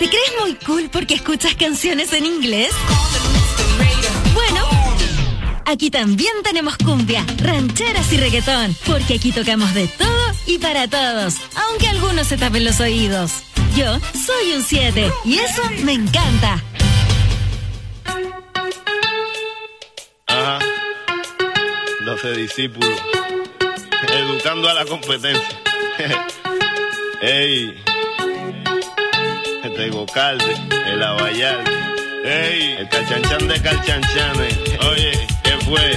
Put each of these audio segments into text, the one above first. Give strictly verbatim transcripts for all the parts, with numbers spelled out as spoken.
¿Te crees muy cool porque escuchas canciones en inglés? Bueno, aquí también tenemos cumbia, rancheras y reggaetón, porque aquí tocamos de todo y para todos, aunque algunos se tapen los oídos. Yo soy un siete y eso me encanta. Ajá, doce discípulos, educando a la competencia. Ey, este Gocalde, el Abayal, ey, el Calchanchan de Calchanchanes. Oye, ¿qué fue?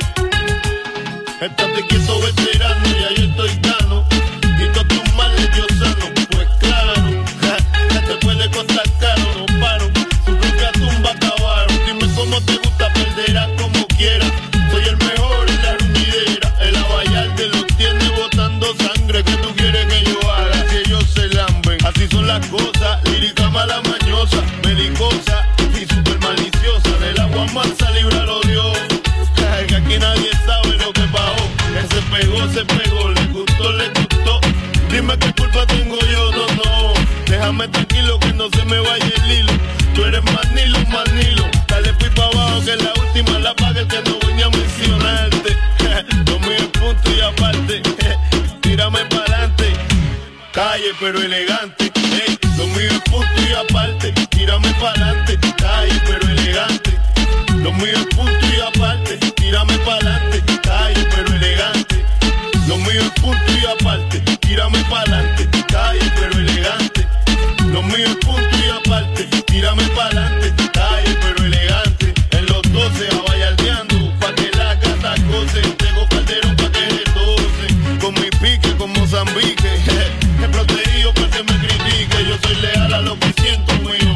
Estate quieto, veterano, ya yo estoy gano. Y todos tus males yo sano. Pues claro, ja, ya te puede costar caro, no paro. Su propia tumba acabaron. Dime cómo te gusta, perderás como quieras. Soy el mejor en la ruñidera. El Abayal te lo tiene botando sangre. ¿Qué tú quieres que yo haga? Si ellos se lamben. Así son las cosas, lírica mala mañosa, belicosa y super maliciosa. Del agua mansa, líbralo Dios. Que aquí nadie sabe lo que pasó. Que se pegó, se pegó, le gustó, le gustó. Dime qué culpa tengo yo, no, no. Déjame tranquilo que no se me vaya el hilo. Tú eres más Nilo, más Nilo. Dale fui pa' abajo que la última la paga el que no venía a mencionarte. Lo mío es punto y aparte. Tírame pa'lante. Calle pero elegante. Ey, lo mío es punto y aparte. Tírame pa'lante. Calle pero elegante. Lo mío es punto y aparte. Tírame pa'lante. Calle pero elegante. Lo mío es punto y aparte. Tírame pa'lante. Calle pero elegante. Lo mío es punto y aparte. Tírame pa'lante. Calle pero elegante. En los doce abayaldeando pa' que las gatas gocen. Tengo Calderón pa' que retocen. Con mi pique, con Mozambique. He protegido pa' que me critique. Yo soy leal a lo que siento mío.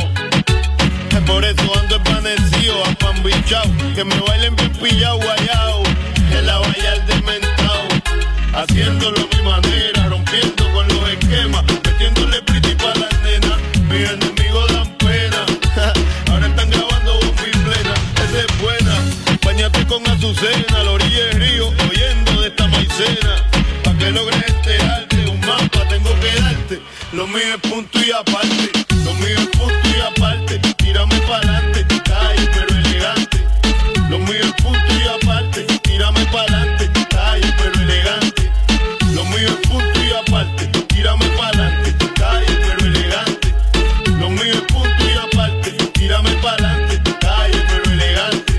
Por eso ando espanecido, apambichao. Que me bailen bien pillao, guayao. El Abayal dementao. Haciéndolo a mi manera, rompiendo con los esquemas. Metiéndole pretty pa' las nenas. Mis enemigos dan pena. Ahora están grabando bomba y plena. Esa es buena. Báñate con Azucena, a la orilla del río, oyendo de esta maicena. Pa' que logres enterarte, un mapa tengo que darte. Lo mío es punto y aparte. Lo mío es punto y aparte. Tírame pa'lante, calle pero elegante. Lo mío es punto y aparte. Tírame pa'lante, calle pero elegante. Lo mío es punto y aparte. Tírame pa'lante, calle pero elegante. Lo mío es punto y aparte. Tírame pa'lante, calle pero elegante.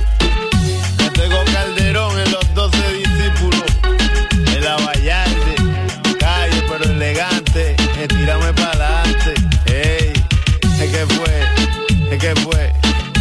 Yo tengo Calderón en los doce discípulos. El Abayalde, calle pero elegante. Eh, tírame pa'lante. Ey, es que fue, es que fue.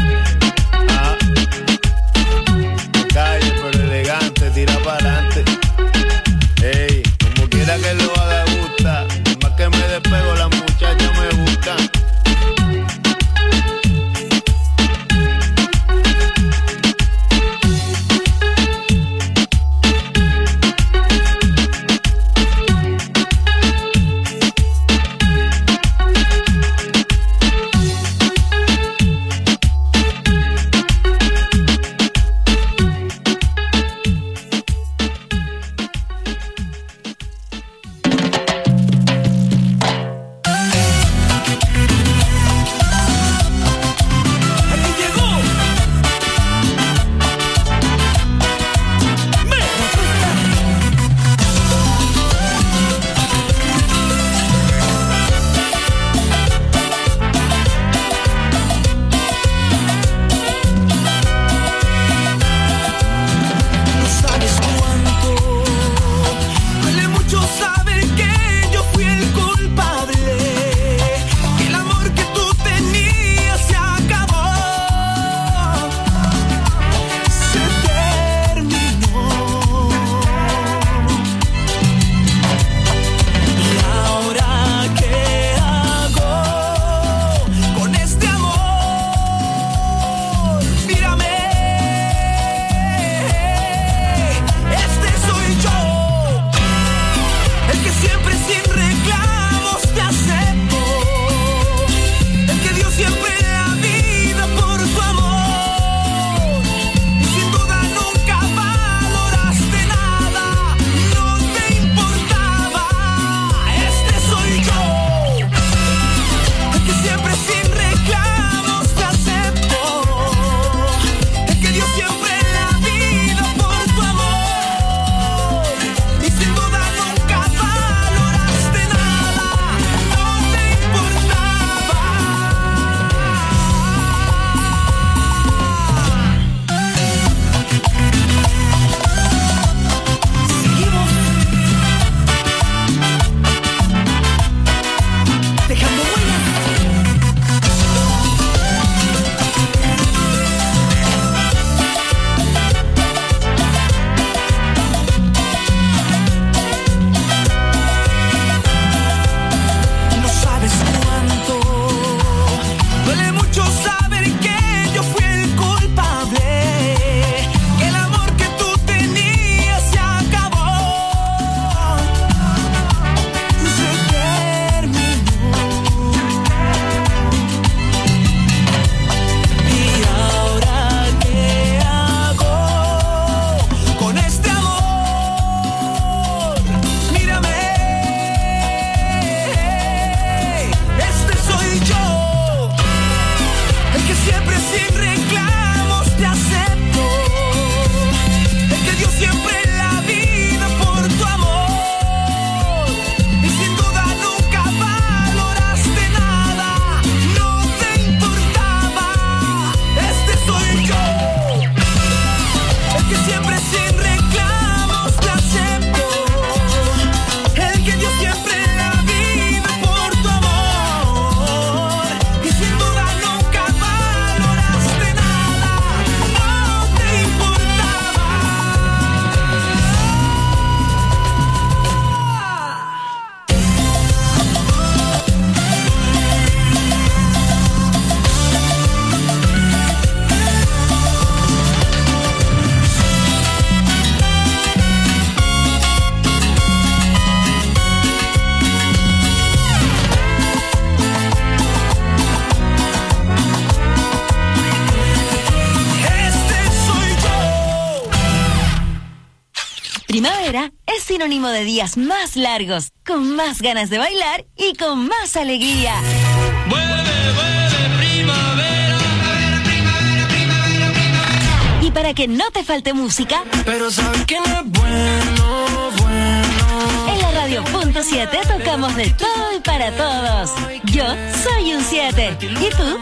primavera es sinónimo de días más largos, con más ganas de bailar y con más alegría. Vuelve, vuelve, primavera. Primavera, primavera, primavera. Y para que no te falte música, pero sabes que no es bueno, bueno. En la radio punto siete tocamos de todo y para todos. Yo soy un siete. ¿Y tú?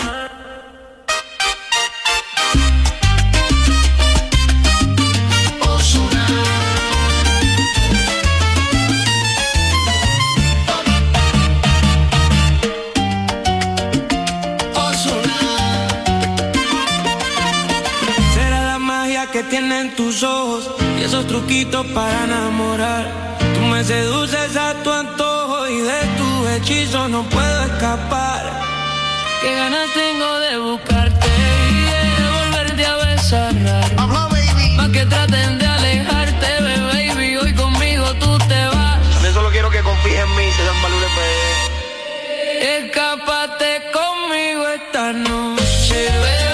Que tienen tus ojos y esos truquitos para enamorar. Tú me seduces a tu antojo y de tu hechizo no puedo escapar. Qué ganas tengo de buscarte y de volverte a besar. Habla, baby. Más que traten de alejarte, baby, hoy conmigo tú te vas. Yo solo quiero que confíes en mí, te dan valores, bebé. Escápate conmigo esta noche, bebé.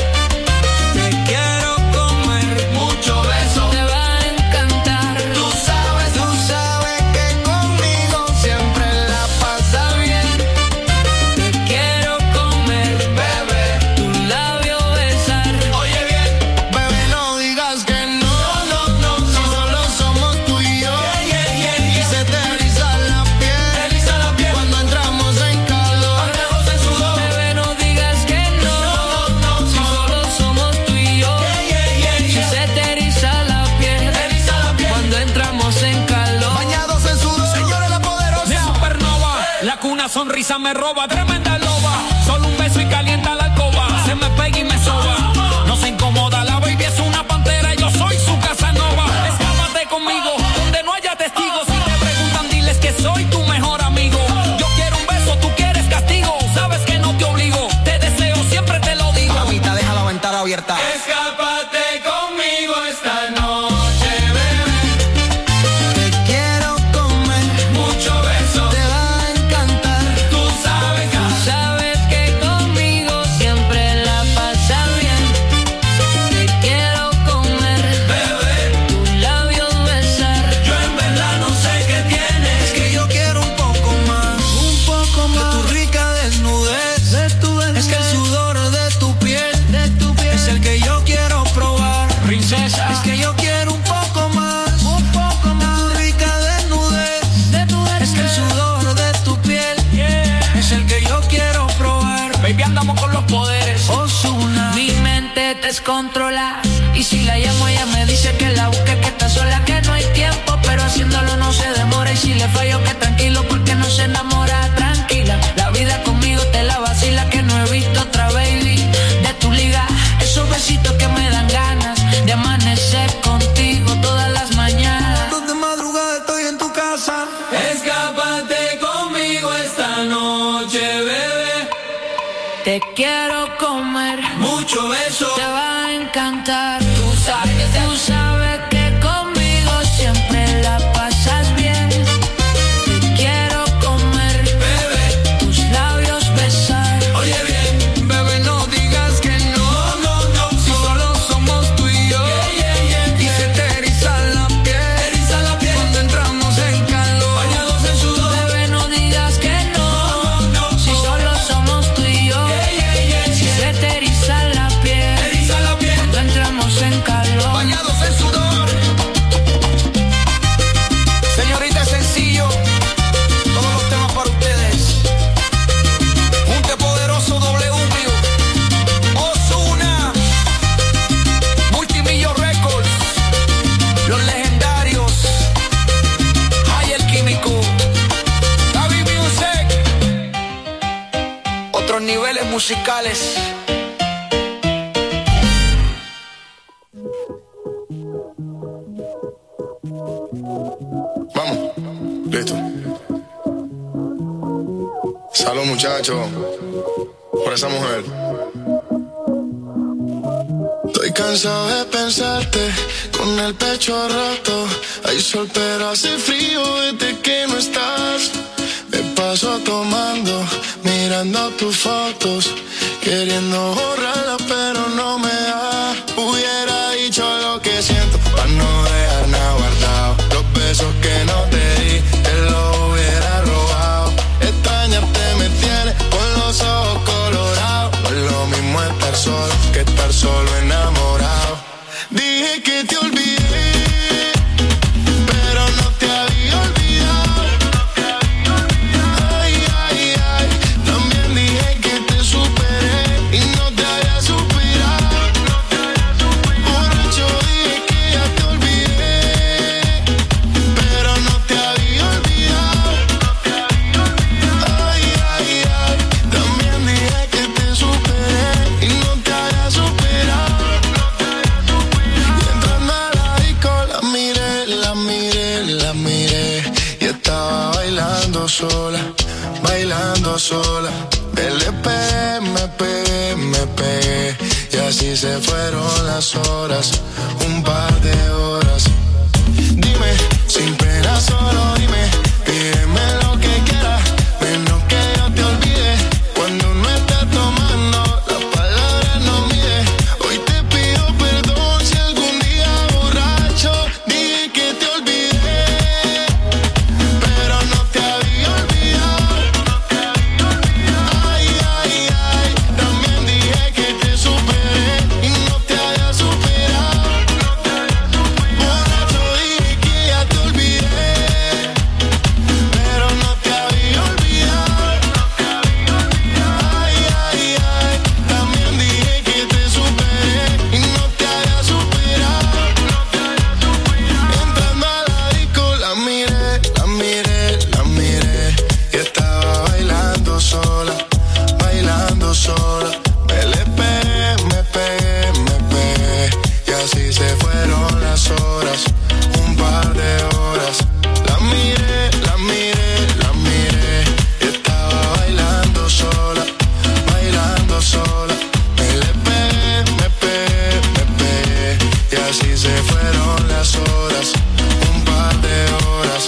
Sonrisa me roba, tremenda loba. Solo un beso y calienta la alcoba. Se me pega y me soba. No se incomoda, la baby es una pantera. Yo soy su Casanova. Escápate conmigo, donde no haya testigos. Si te preguntan, diles que soy tu mejor amigo. Yo quiero un beso, tú quieres castigo. Sabes que no te obligo, te deseo, siempre te lo digo. Mamita, deja la ventana abierta. Escápate conmigo esta noche. Descontrola. Y si la llamo ella me dice que la busque, que está sola, que no hay tiempo, pero haciéndolo no se demora. Y si le fallo que tranquilo porque no se enamora. Tranquila, la vida conmigo te la vacila, que no he visto otra baby de tu liga. Esos besitos que me dan ganas de amanecer contigo todas las mañanas. De madrugada estoy en tu casa. Escápate conmigo esta noche, bebé. Te quiero comer, mucho beso, te va a encantar. Tú sabes, tú sabes que conmigo siempre la pasas bien. Te quiero comer, bebé, tus labios besar. Oye bien, bebé, no digas que no, no, no, si solo somos tú y yo. Yeah, yeah, yeah, y se te eriza la piel, eriza la piel cuando entramos en calor, bañados en sudor. Bebé, no digas que no, no, no, si solo somos tú y yo. Se te eriza la piel, eriza la piel cuando entramos en calor, bañados en sudor. Señorita, es sencillo, todos los temas para ustedes. Junte Poderoso W, Ozuna, Multimillo Records, Los Legendarios, Hay el Químico, Gaby Music, otros niveles musicales. Vamos, listo. Salud, muchachos, por esa mujer. Estoy cansado de pensarte con el pecho roto. Hay sol pero hace frío desde que no estás. Me paso tomando, mirando tus fotos, queriendo borrarlas pero no me da. Hubiera dicho lo que siento para no dejar nada guardado. Los bailando sola. Le pegué, me pegué, me pegué, y así se fueron las horas, un par de horas. Dime, sin pena solo dime, pídeme lo que quieras, menos que yo te olvide. Cuando uno está tomando, las palabras no mide. Hoy te pido perdón si algún día borracho dije que te olvidé, pero no te había olvidado. Ay, ay, ay, también dije que te superé y no te había superado. Borracho dije que ya te olvidé, pero no te había olvidado. Ay, ay, ay, también dije que te superé y no te había superado. Entrando a la disco la miré, la miré, la miré, y estaba bailando sola, bailando sola. Me le pegué, me pegué, me pegué, y así se fueron las horas, un par de horas. La miré, la miré, la miré, y estaba bailando sola, bailando sola. Me le pegué, me pegué, me pegué, y así se fueron las horas, un par de horas.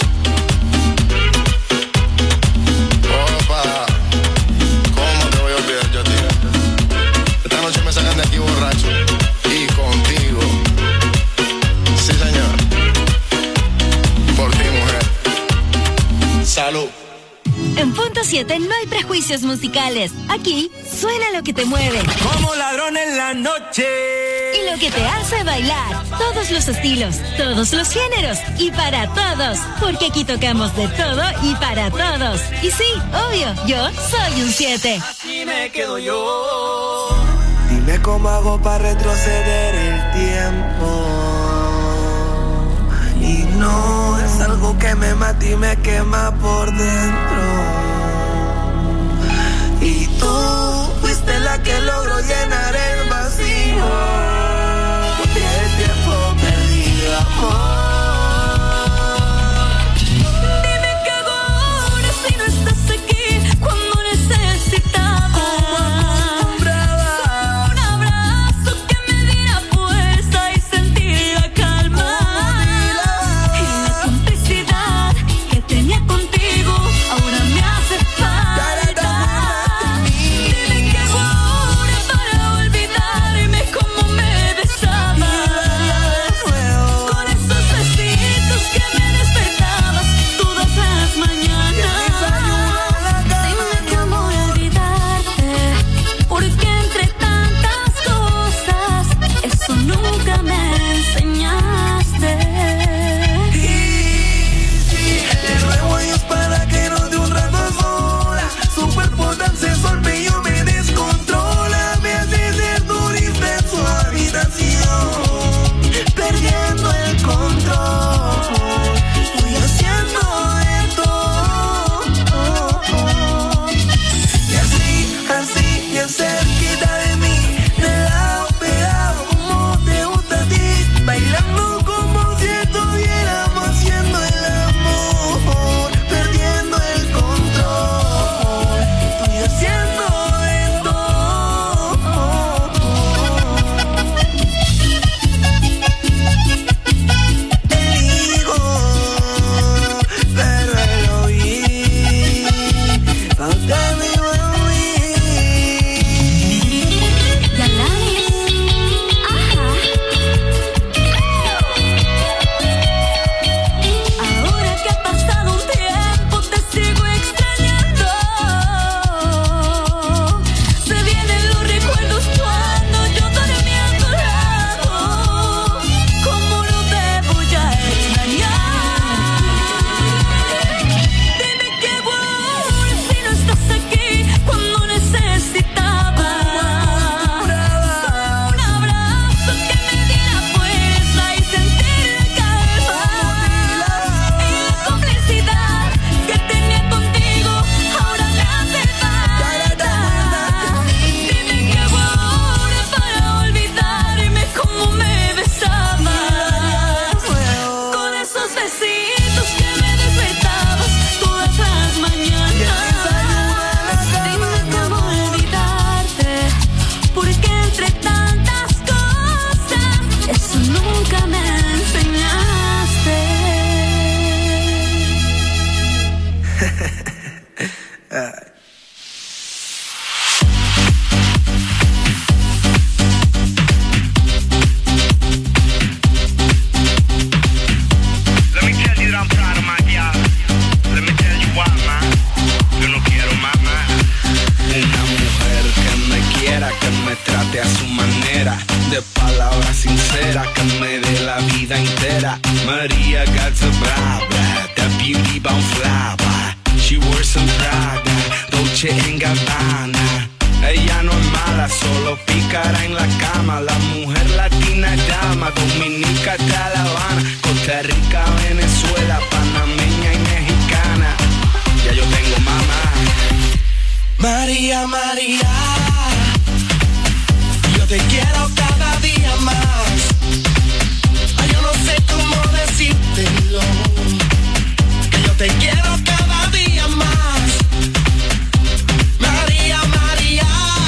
Opa, ¿cómo te voy a olvidar yo a ti? Esta noche me sacan de aquí borracho y contigo. Sí, señor. Por ti, mujer. Salud. En Punto siete no hay prejuicios musicales. Aquí suena lo que te mueve Como ladrón en la noche. y lo que te hace bailar. Todos los estilos, todos los géneros y para todos. Porque aquí tocamos de todo y para todos. Y sí, obvio, yo soy un siete. Así me quedo yo. Dime cómo hago para retroceder el tiempo. Y no es algo que me mata y me quema por dentro. Y tú fuiste la que logró llenar el vacío. Porque el tiempo perdido, amor. Dime qué hago ahora si no estás aquí cuando necesitaba un abrazo que me diera fuerza y sentir la calma y la complicidad que tenía contigo ahora me Maria got to blah blah, that beauty bound fly by. She wears some Prada, Dolce and Gabbana. Ella no es mala, solo pícara en la cama. La mujer latina llama, dominica hasta La Habana, Costa Rica, Venezuela, panameña y mexicana. Ya yo tengo mamá. María, María, yo te quiero cada día más. Ay, yo no sé cómo decírtelo, que yo te quiero cada día más. María, María,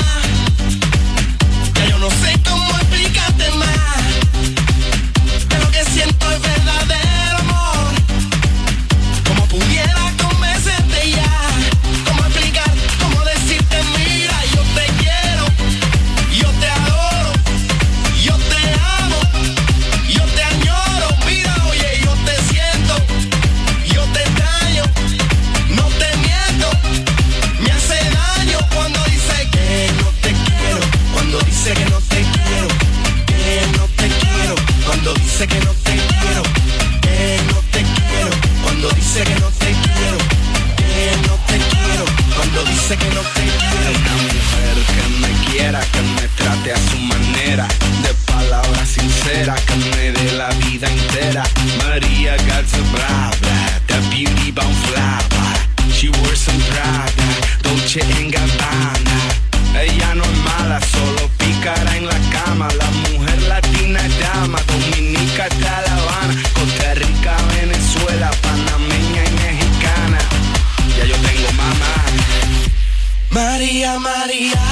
ya yo no sé cómo explicarte más, que lo que siento es verdadero amor. Como pudiera convencerte ya, cómo explicar, cómo decirte, mira, yo te quiero, yo te adoro, yo te amo, yo te añoro, mira, oye, yo te siento, yo te extraño, no te miento, me hace daño cuando dice que no te quiero, cuando dice que no te quiero, que no te quiero, cuando dice que no te quiero, que no te quiero, cuando dice que no te quiero, que no te quiero, cuando dice que no te quiero. Una mujer que me quiera, que me trate a su manera, de palabras sinceras, que me dé la vida entera. Maria got to blah blah, that beauty bound fly by. She wears some Prada, Dolce and Gabbana. Ella no es mala, solo pícara en la cama. La mujer latina llama, dominica hasta La Habana, Costa Rica, Venezuela, panameña y mexicana. Ya yo tengo mamá. María, María,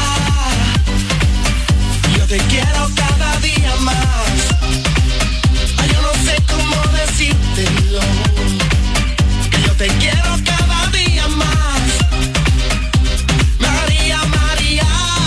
yo te quiero cada día más. Ay, yo no sé cómo decírtelo, que yo te quiero cada día más. María, María,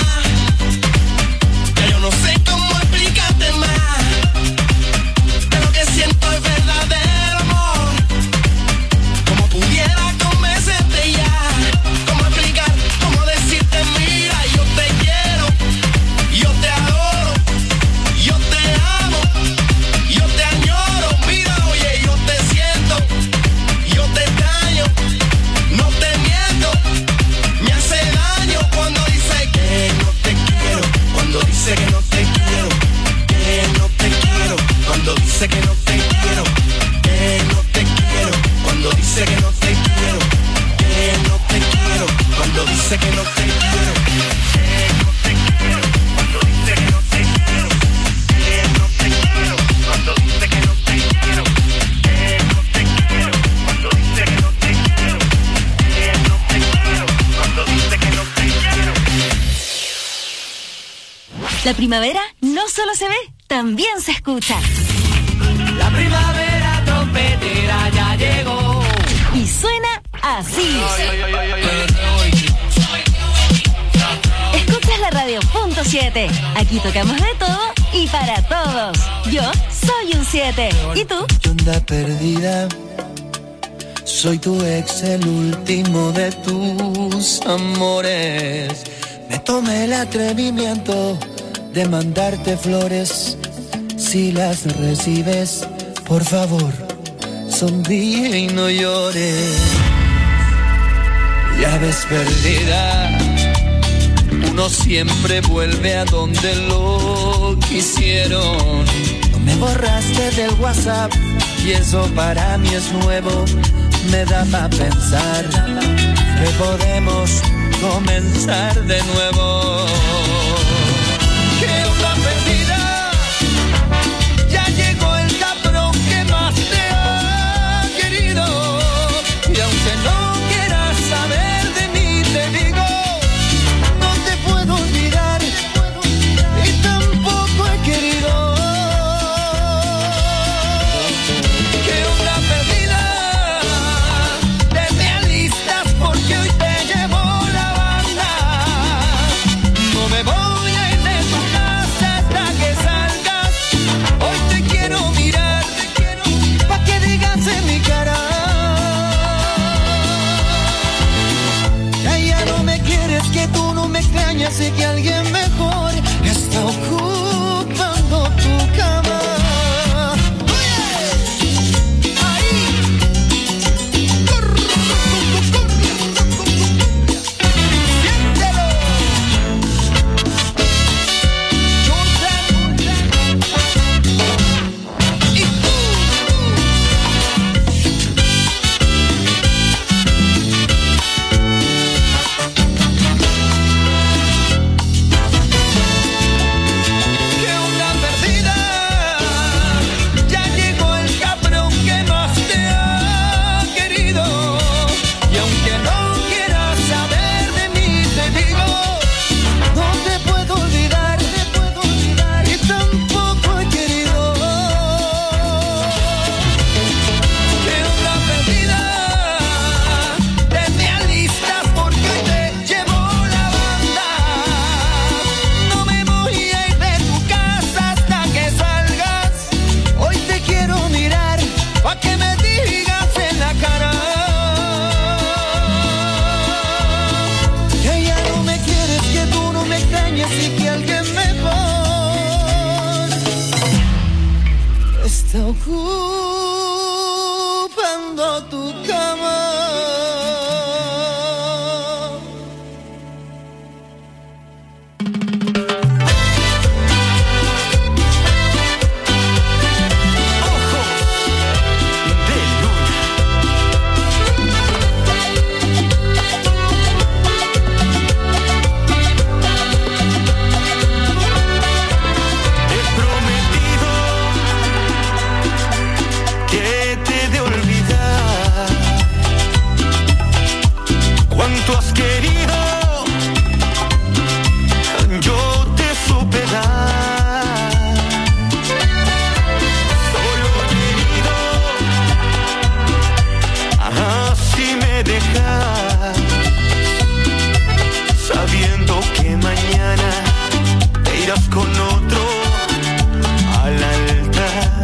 ya yo no sé cómo explicarte más, que lo que siento es verdadero amor. Como pudiera convencerte ya, cómo explicar, cómo decirte, mira, yo te quiero, yo te adoro, yo te amo, yo te añoro, mira, oye, yo te siento, yo te extraño, no te miento, me hace daño cuando dice que no te quiero, cuando dice que no te quiero, que no te quiero, cuando dice que no te quiero, que no te quiero, cuando dice que no te quiero, que no te quiero, cuando dice que no te quiero, que no te quiero, cuando dice que no te quiero, que no te quiero, cuando dice que no te quiero, que no te quiero, cuando dice que no te quiero, que no te quiero, cuando dice que no te quiero. La primavera no solo se ve, también se escucha. La primavera trompetera ya llegó. Y suena así. Escuchas la radio punto siete. Aquí tocamos de todo y para todos. Yo soy un siete. ¿Y tú? Onda perdida, soy tu ex, el último de tus amores. Me tomé el atrevimiento de mandarte flores. Si las recibes, por favor, sonríe y no llores. Ya ves, perdida, uno siempre vuelve a donde lo quisieron. No me borraste del WhatsApp y eso para mí es nuevo. Me da pa' pensar que podemos comenzar de nuevo. ¿Qué onda, perdida? Ya llegó el cabrón que más te ha querido. Y aunque no quieras saber de mí, te digo, no te puedo olvidar y tampoco he querido. ¿Qué onda, perdida? Te me alistas porque hoy te llevo la banda. No me voy a ir de tu casa hasta que salgas. Hoy te quiero mirar pa' que digas en mi cara. Ya, ya no me quieres, que tú no me extrañas y que alguien mejor está ocupando tu cama. está ocupando tu cama. Has querido, yo te supe dar, solo herido, así me dejas, sabiendo que mañana te irás con otro al altar.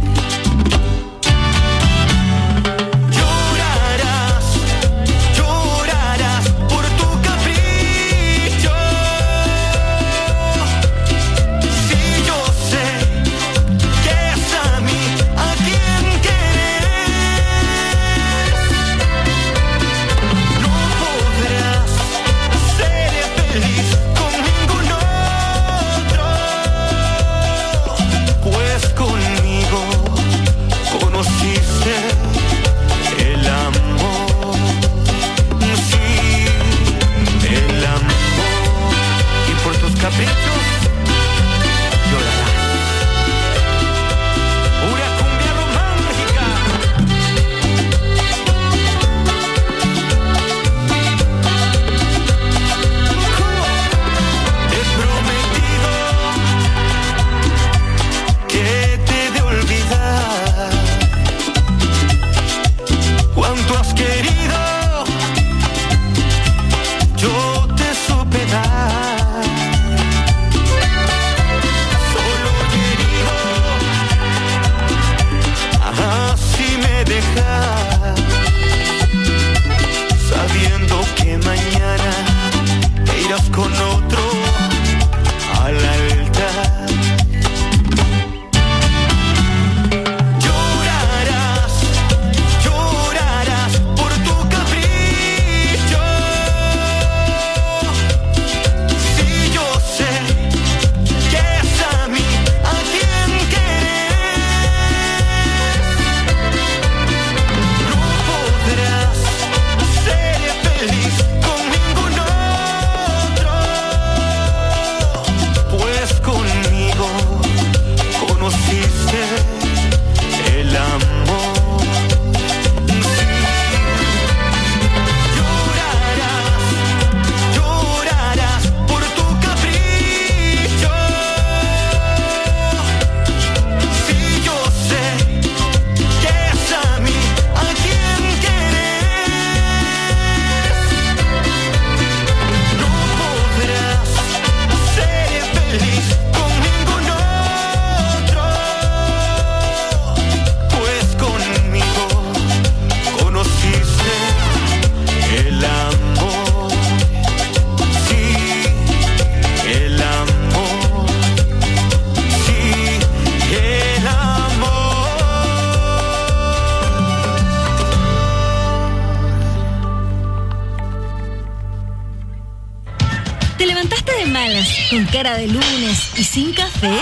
¿Con cara de lunes y sin café?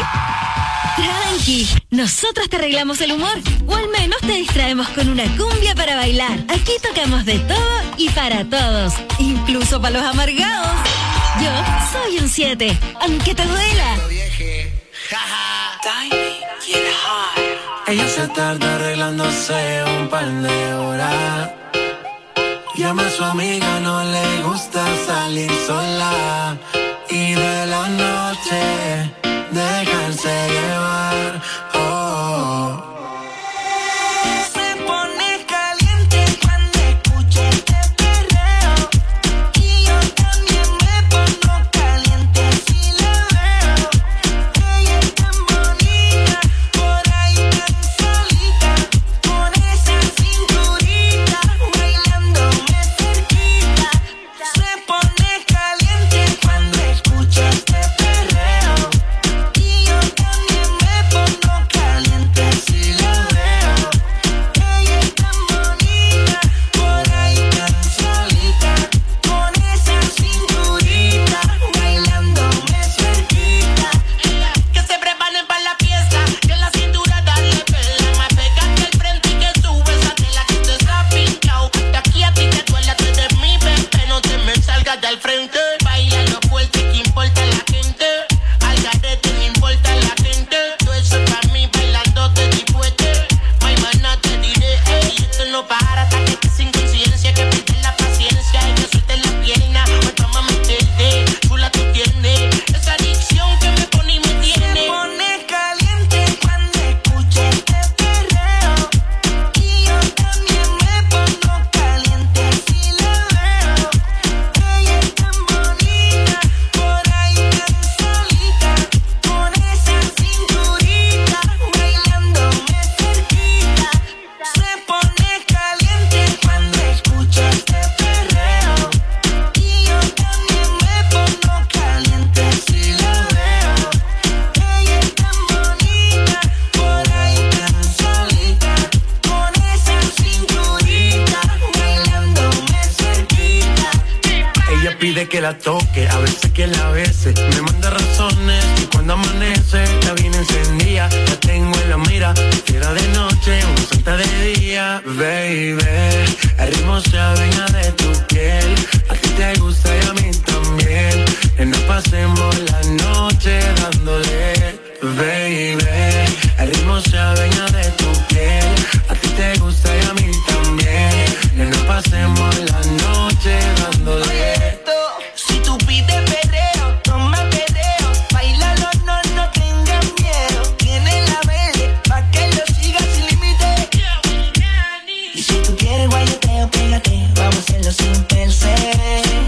Tranqui, nosotros te arreglamos el humor, o al menos te distraemos con una cumbia para bailar. Aquí tocamos de todo y para todos, incluso para los amargados. Yo soy un siete, aunque te duela. Ella se tarda arreglándose un par de horas. Llama a su amiga, no le gusta salir sola. Y de la noche dejarse llevar. Oh. Se pone al frente. Baila lo fuerte, que importa la gente. Al garete, no importa la gente. Todo eso pa' mí, bailándote dispueste. My mana te diré, ey, esto no para hasta que estés sin conciencia. Que pierdes la paciencia y que sueltes la pierna. Me toma meterte, chula tú tienes. Esa adicción que me pone y me tiene. Se pone caliente cuando escucha este perreo. Y yo también me pongo caliente si la veo. Ella es tan bonita, por ahí tan solita, con esa cinturita, bailándome cerquita. Se pone caliente cuando escucha este perreo. Y yo también me pongo caliente si la veo. Ella es tan bonita, por ahí tan solita, con esa cinturita, bailándome cerquita. Ella pide que la toque, a veces que la bese. Me manda razones y cuando amanece la viene encendida. La tengo en la mira, fiera de noche, una santa de día. Baby, el ritmo se adueña de tu piel. A ti te gusta y a mí también. Que nos pasemos la noche dándole. Baby, el ritmo se adueña de tu piel. A ti te gusta y a mí también. Que nos pasemos la noche dándole. Si tú pides perreo, toma perreo. Bailalo, no, no tengas miedo. Tiene la verde, pa' que lo sigas sin límite. Y si tú quieres guayoteo, pégate. Vamos a hacerlo sin pensar.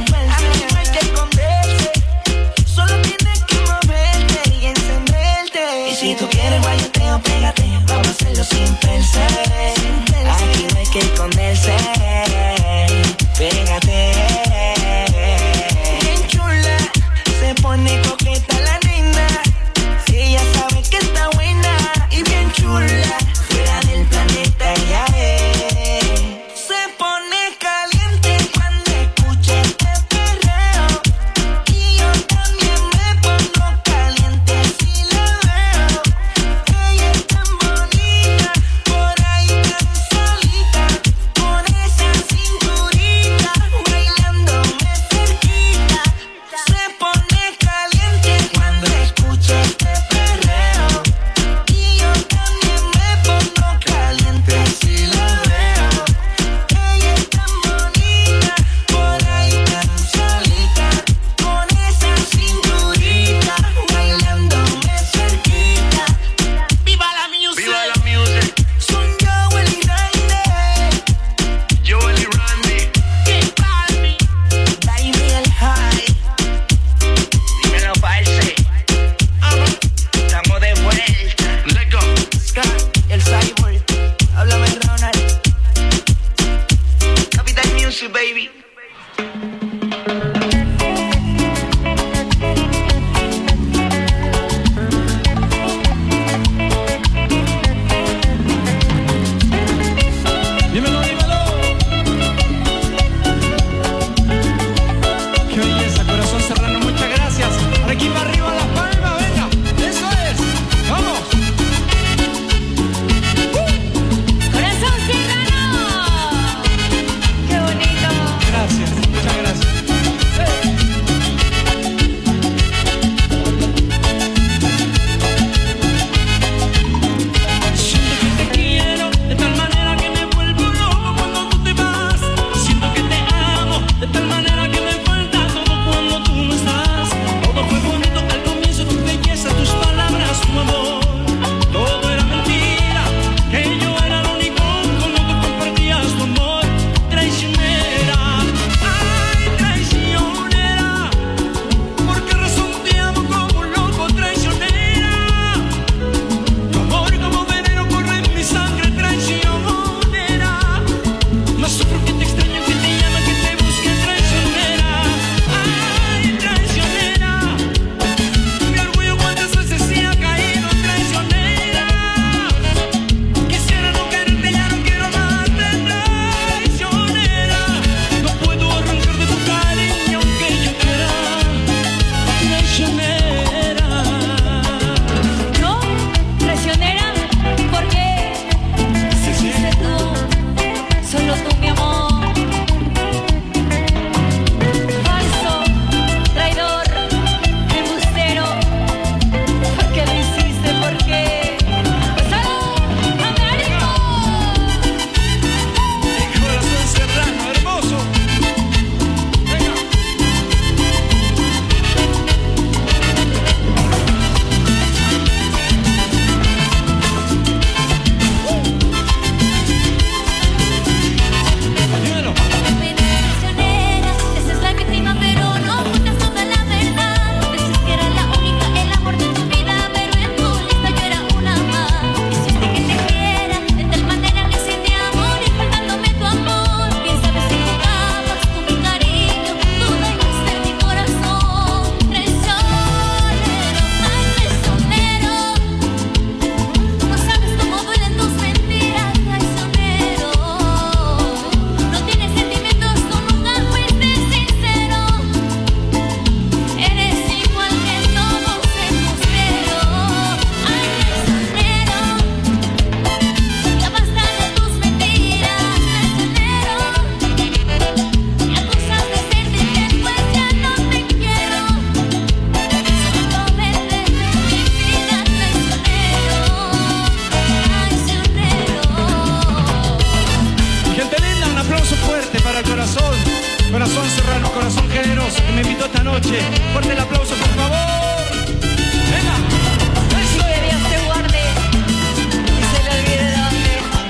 hermanos que me invitó esta noche. Fuerte el aplauso, por favor. Venga. Eso. Que Dios te guarde y se le olvide de dónde.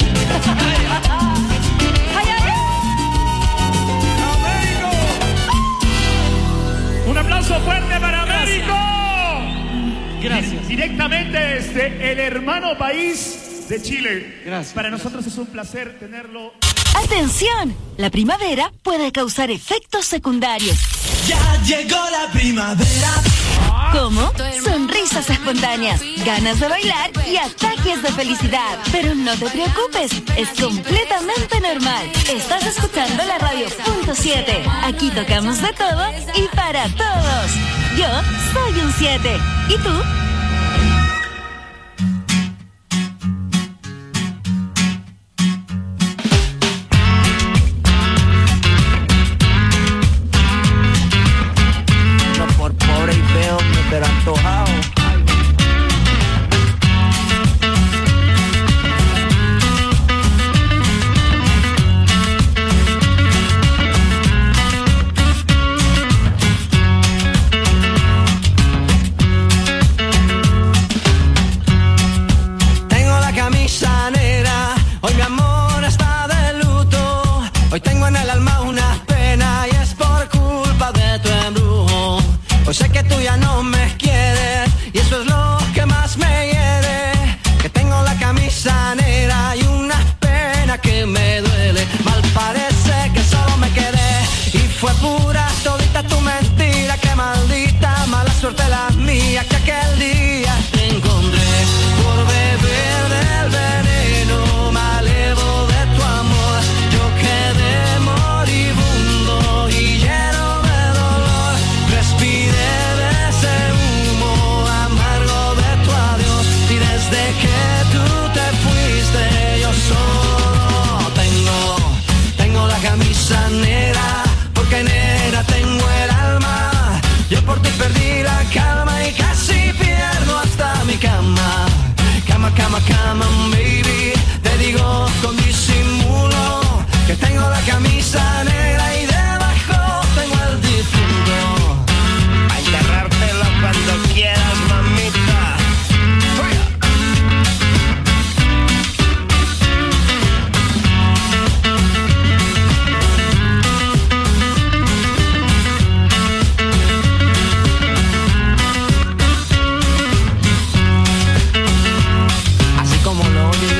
¡Ay, ay! ¡Américo! Un aplauso fuerte para Américo. Gracias. Directamente desde el hermano país de Chile. Gracias. Para nosotros es un placer tenerlo. ¡Atención! La primavera puede causar efectos secundarios. Ya llegó la primavera. ¿Cómo? Sonrisas espontáneas, ganas de bailar y ataques de felicidad. Pero no te preocupes, es completamente normal. Estás escuchando la radio punto siete. Aquí tocamos de todo y para todos. Yo soy un siete. ¿Y tú? No por pobre y feo, pero antojado. Hoy tengo en el alma una pena y es por culpa de tu embrujo. Hoy sé que tú ya no me quieres y eso es lo que más me hiere. Que tengo la camisa negra y una pena que me duele. Mal parece que solo me quedé y fue pura todita tu mentira. Que maldita mala suerte la mía que aquel día te encontré por beber del veneno malevo de tu amor. Yo quedé moribundo y lleno de dolor. Respiré de ese humo amargo de tu adiós. Y desde que tú te fuiste yo solo tengo, tengo la camisa negra. Porque negra tengo el alma. Yo por ti perdí la calma y casi pierdo hasta mi cama. Cama, cama, cama, baby. Te digo con disimulo que tengo la camisa negra y debajo tengo el difunto. A enterrártelo cuando quieras, mamita. Así como lo oye,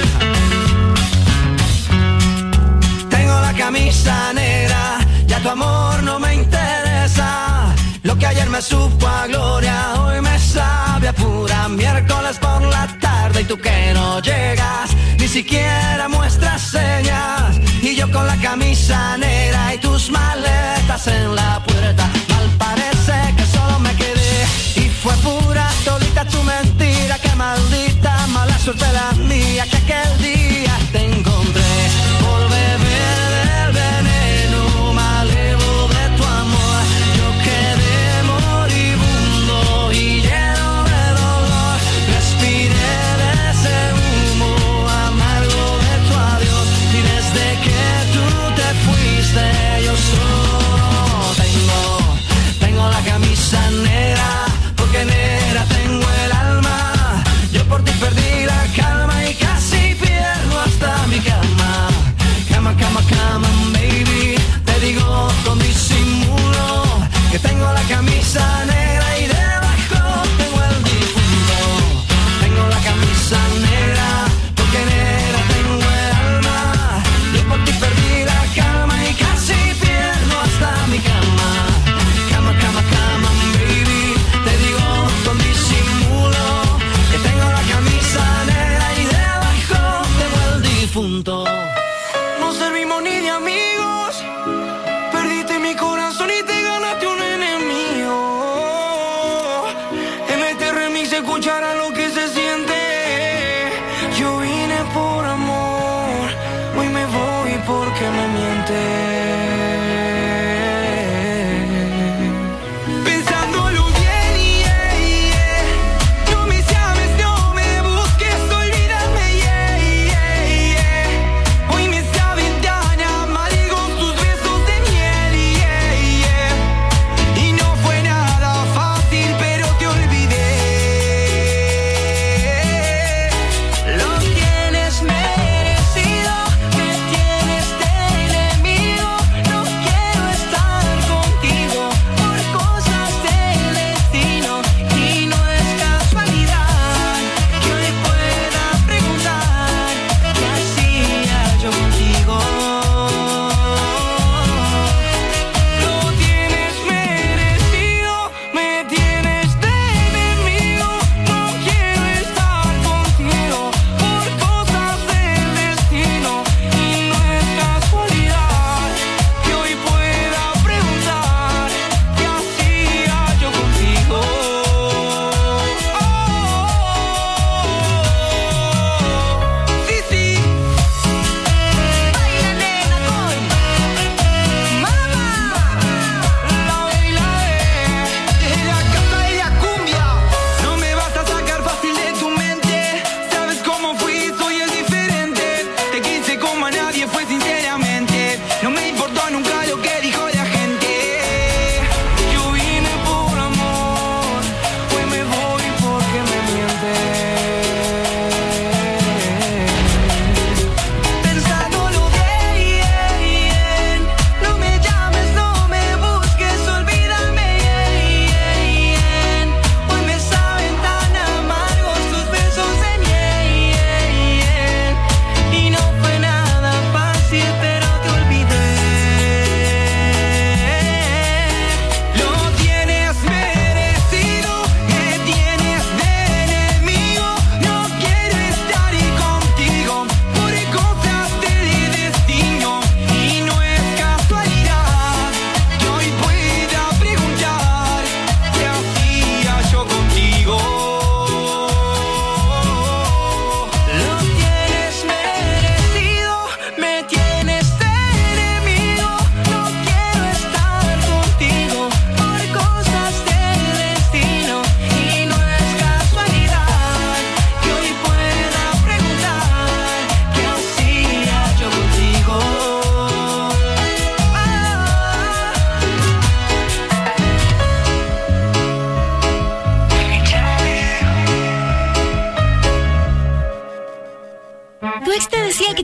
tengo la camisa negra, ya tu amor no me interesa. Lo que ayer me supo a gloria, hoy me sabe a pura miércoles por la tarde. Y tú que no llegas, ni siquiera muestras señas. Y yo con la camisa negra y tus maletas en la puerta. Mal parece que solo me quedé y fue pura todita tu mentira. Que maldita mala suerte la mía que aquel día te encontré por beber del veneno malevo de tu amor. Yo quedé moribundo y lleno de dolor. Respiré de ese humo amargo de tu adiós. Y desde que tú te fuiste yo solo tengo, tengo la camisa negra. Porque negra tengo el alma. Yo por ti perdí la calma y casi pierdo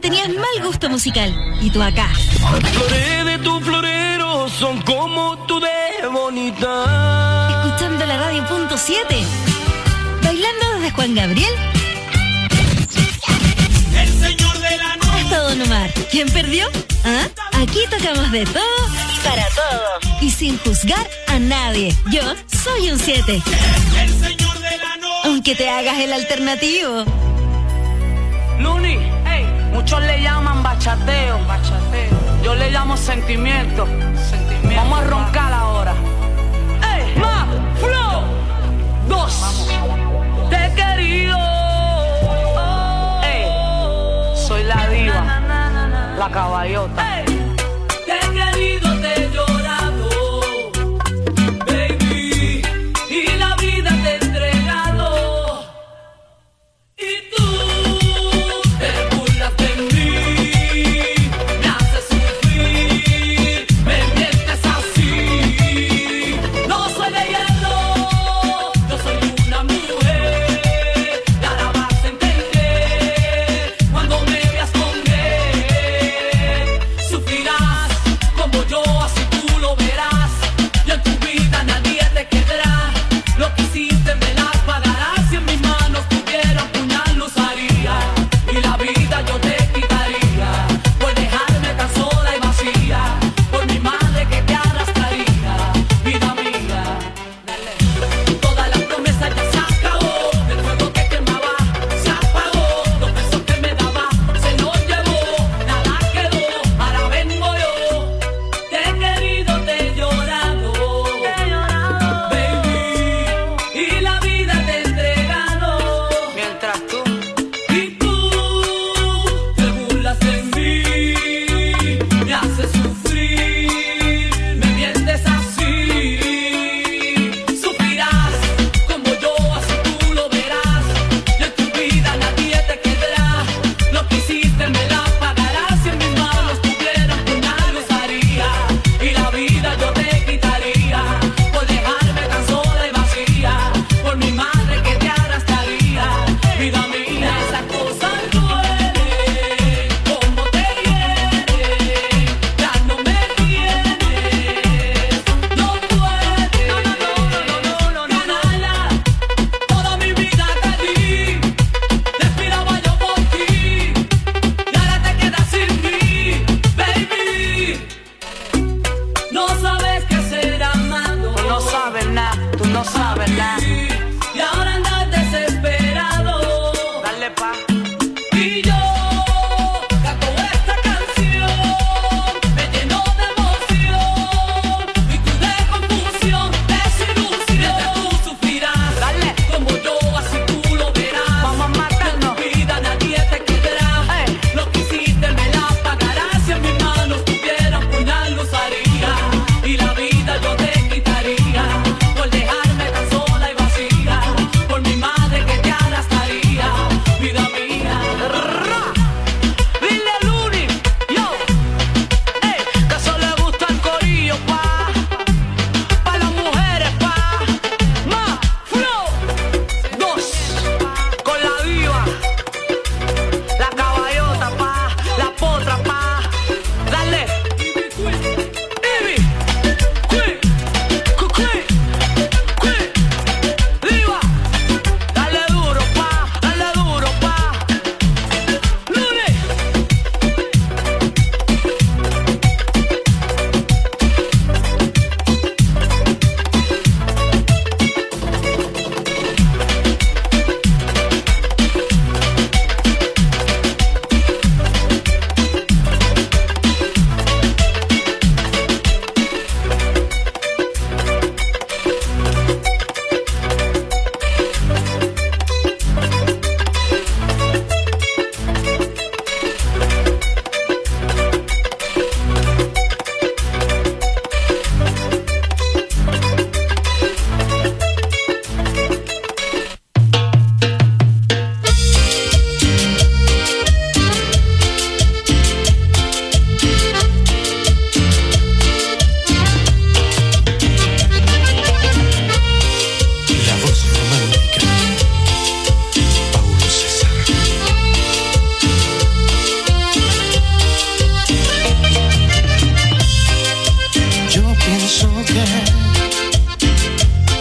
tenías mal gusto musical. Y tú acá. Las flores de tu florero son como tú de bonita. Escuchando la radio punto siete. Bailando desde Juan Gabriel. El señor de la noche. Hasta Don Omar. ¿Quién perdió? ¿Ah? Aquí tocamos de todo y para todos. Y sin juzgar a nadie. Yo soy un siete. El señor de la noche. Aunque te hagas el alternativo. Luni, hey, muchos le llaman bachateo, bachateo. Yo le llamo sentimiento, sentimiento. Vamos a roncar ahora. Hey, ma, flow, dos. Vamos. Te he querido. Hey, soy la diva, la caballota. Hey, te he querido, te he llorado, baby, y la vida te he entregado. Y tú te burlas de mí, me haces sufrir, me mientes así. No soy de hierro, yo soy una mujer, y ahora vas a entender cuando me veas con él. Sufrirás como yo, así tú lo verás. Y en tu vida nadie te quedará. Lo que hiciste me las pagarás. Si en mis manos tuviera un puñal lo usaría. Y la vida yo te quitaría por dejarme tan sola y vacía. Por mi madre que te arrastraría. Vida mía, dale. Todas las promesas ya se acabó. El fuego que quemaba se apagó. Los besos que me daba se los llevó. Nada quedó, ahora vengo yo. Te he querido, te he llorado, baby, y la vida te he entregado. Mientras tú y tú te burlas de mí, me haces sufrir, me mientes así. Sufrirás como yo, así tú lo verás. Y en tu vida nadie te quedará. Lo que hiciste me la pagarás. Si en mis manos tuviera un puñal lo usaría. Y la vida yo te quitaría por dejarme tan sola y vacía. Por mi madre que te arrastraría. Vida mía, esas cosas duelen. Como te hieren, ya no me tienes. No puedes, no, no, no, no, no, no, canalla. Toda mi vida te di, respiraba yo por ti. Y ahora te quedas sin mí, baby. No sabes qué ser amado. Tú no sabes nada, tú no sabes nada. Y ahora andas desesperado. Dale pa. Y yo canto esta canción, me lleno de emoción. Y tú de confusión, desilusión. Mientras tú sufrirás, dale, como yo, así tú lo verás. Vamos a matarnos. En tu vida nadie te quedará. Lo que hiciste me la pagarás. Si en mis manos tuviera un puñal lo usaría. Y la vida yo te quitaría por dejarme tan sola y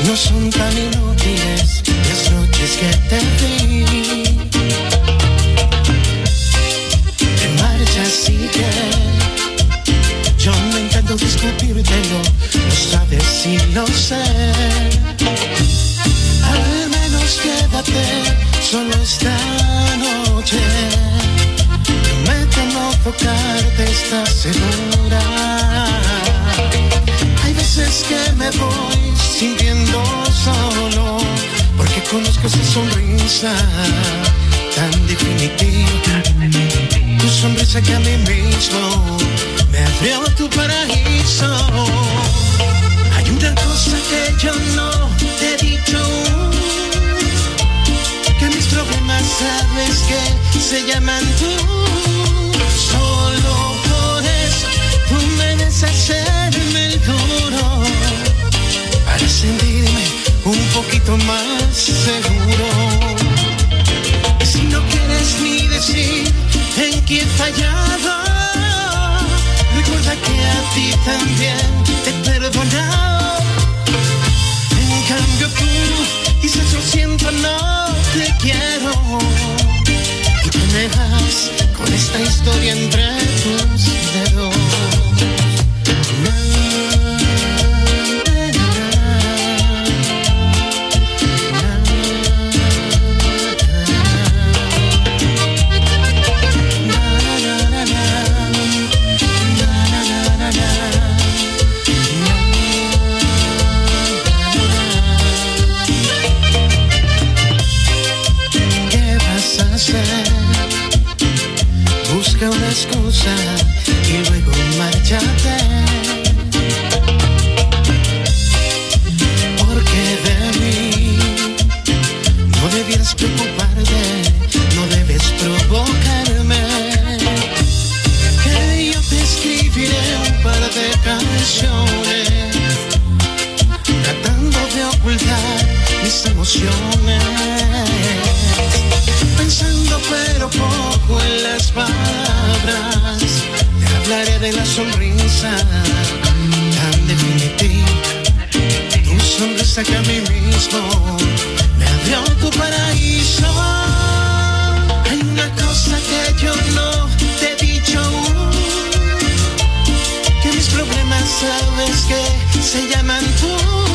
no son tan inútiles las noches que te vi. Te marchas y que yo no intento discutírtelo, lo sabes y lo sé. Al menos quédate solo esta noche. Prometo no tocarte, ¿estás segura? Hay veces que me voy sintiendo solo, porque conozco esa sonrisa tan definitiva. Tu sonrisa que a mí mismo me abrió tu paraíso. Hay una cosa que yo no te he dicho aún, que mis problemas sabes que se llaman tú. Solo por eso tú me ves hacerme el duro, para sentirme un poquito más seguro. Y si no quieres ni decir en qué he fallado, recuerda que a ti también te he perdonado. En cambio tú dices lo siento, no te quiero, y tú me vas con esta historia entre tus dedos. Busca una excusa y luego márchate, porque de mí no debieras preocuparte, no debes provocarme, que yo te escribiré un par de canciones tratando de ocultar mis emociones, pensando pero poco en las palabras. Te hablaré de la sonrisa tan definitiva, tu sonrisa que a mí mismo me abrió tu paraíso. Hay una cosa que yo no te he dicho aún, que mis problemas sabes que se llaman tú.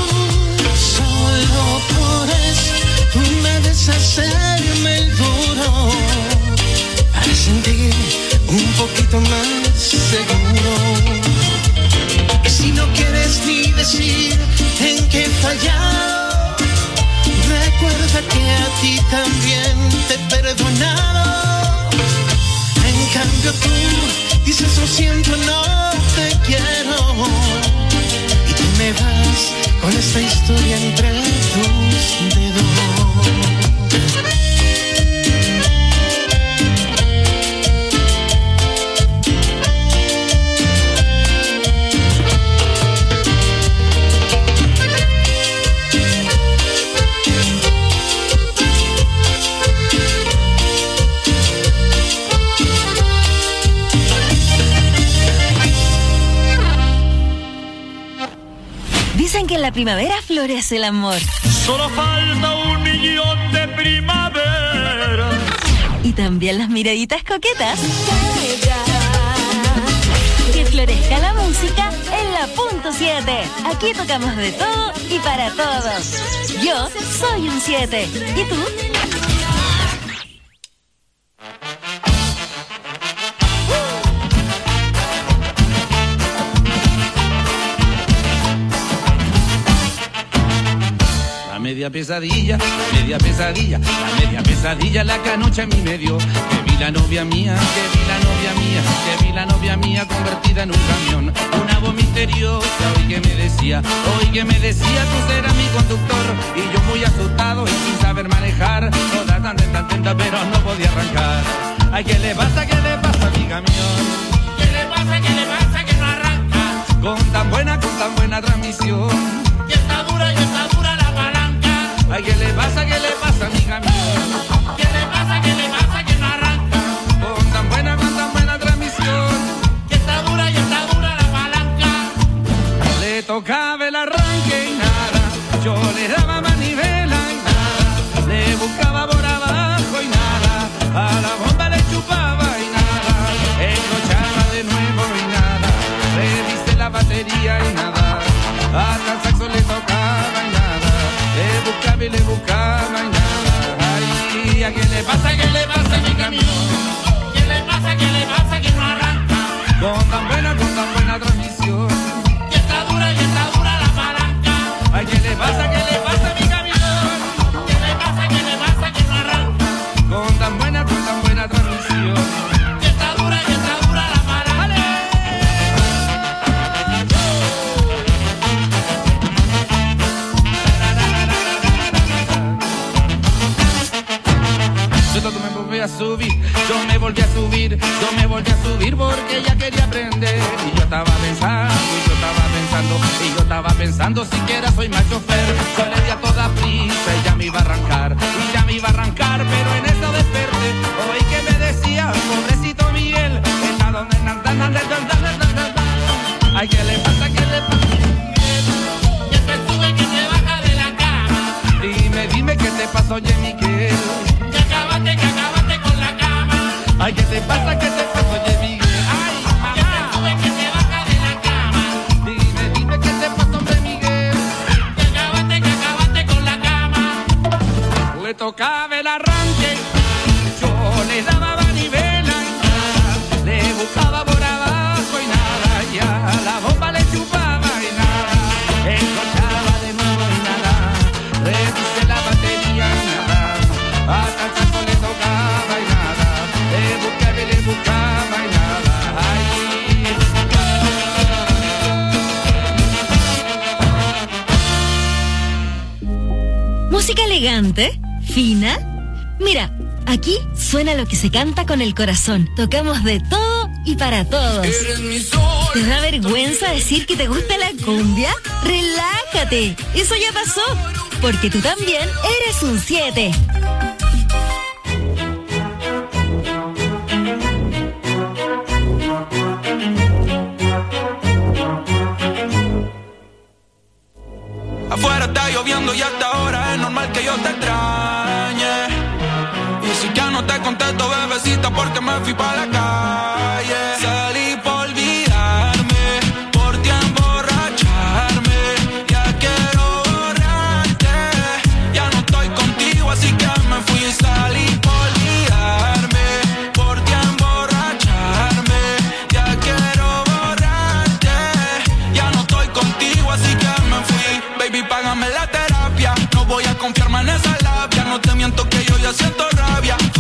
Solo por eso tú me ves hacerme el duro, para sentir un poquito más seguro. Y si no quieres ni decir en qué he fallado, recuerda que a ti también te he perdonado. En cambio tú dices lo siento, no te quiero, y tú me vas con esta historia entre tus dedos. Dicen que en la primavera florece el amor. Solo falta un millón de primavera. Y también las miraditas coquetas. Que florezca la música en la punto siete. Aquí tocamos de todo y para todos. Yo soy un siete. ¿Y tú? Media pesadilla, media pesadilla, la media pesadilla la que anoche a mí me dio. Que vi la novia mía, que vi la novia mía, que vi la novia mía convertida en un camión. Una voz misteriosa, hoy que me decía, hoy que me decía, tú serás mi conductor. Y yo muy asustado y sin saber manejar, toda tan tan tenta pero no podía arrancar. Ay, ¿qué le pasa, qué le pasa a mi camión? ¿Qué le pasa, qué le pasa que no arranca? Con tan buena, con tan buena transmisión. Y está dura, y está dura la palanca. Ay, ¿qué le pasa, qué le pasa a mi camión? ¿Qué le pasa, qué le pasa que no arranca? Con tan buena, con tan buena transmisión. Que está dura y está dura la palanca. Le tocaba el arranque y nada. Yo le daba manivela y nada, le buscaba por abajo y nada, a la bomba le chupaba y nada, enrochaba de nuevo y nada, revisé la batería y nada, hasta el saxo le tocaba y nada, le buscaba y le buscaba y nada. Ay, ¿a qué le pasa? ¿Qué le pasa a mi camión? ¿Qué le pasa? ¿Qué le pasa? Que no arranca. Con tan buena, con tan buena transmisión. Y está dura, y está dura la palanca. Ay, ¿qué le pasa? ¿Qué le pasa a mi camión? ¿Qué le pasa? ¿Qué le pasa? Que no arranca. Con tan buena, con tan buena transmisión. Y está dura, y está dura la palanca. Yo me volví a subir, yo me volví a subir, yo me volví a subir porque ella quería aprender. Y yo estaba pensando, y yo estaba pensando, y yo estaba pensando, siquiera soy mal chofer. Yo le di a toda prisa, ella me iba a arrancar, y ya me iba a arrancar, pero en eso desperté. Oí que me decía, pobrecito Miguel, está donde andan, andan, andan, andan, andan. Ay, ¿qué le pasa? ¿Qué le pasa? Que te sube, que te baja de la cama. Dime, dime, ¿qué te pasó, oye, Miguel? Que acabaste, que acabaste con la cama. Ay, ¿qué te pasa? ¿Qué te pasó, oye, Miguel? Ay, que te sube, que te baja de la cama. Dime, dime, ¿qué te pasó, hombre, Miguel? Que acabaste, que acabaste con la cama. Le tocaba el arranque, yo le daba manivela y nada, le buscaba por abajo y nada, ya la bomba le chupaba y nada, enrochaba de nuevo y nada, revisé la batería y nada, hasta el saco le tocaba y nada, le buscaba y le buscaba y nada. Ay. Música elegante, fina. Mira, aquí suena lo que se canta con el corazón. Tocamos de todo y para todos. ¿Te da vergüenza decir que te gusta la cumbia? Relájate, eso ya pasó, porque tú también eres un siete. Afuera está lloviendo y hasta ahora es normal que yo te extrañe. Y si ya no te contesto, bebecita, porque me fui pa' la calle. Salí por olvidarme, por ti emborracharme. Ya quiero borrarte, ya no estoy contigo, así que me fui. Salí por olvidarme, por ti emborracharme. Ya quiero borrarte, ya no estoy contigo, así que me fui. Baby, págame la terapia, no voy a confiarme en esa labia. No te miento que yo ya siento rabia.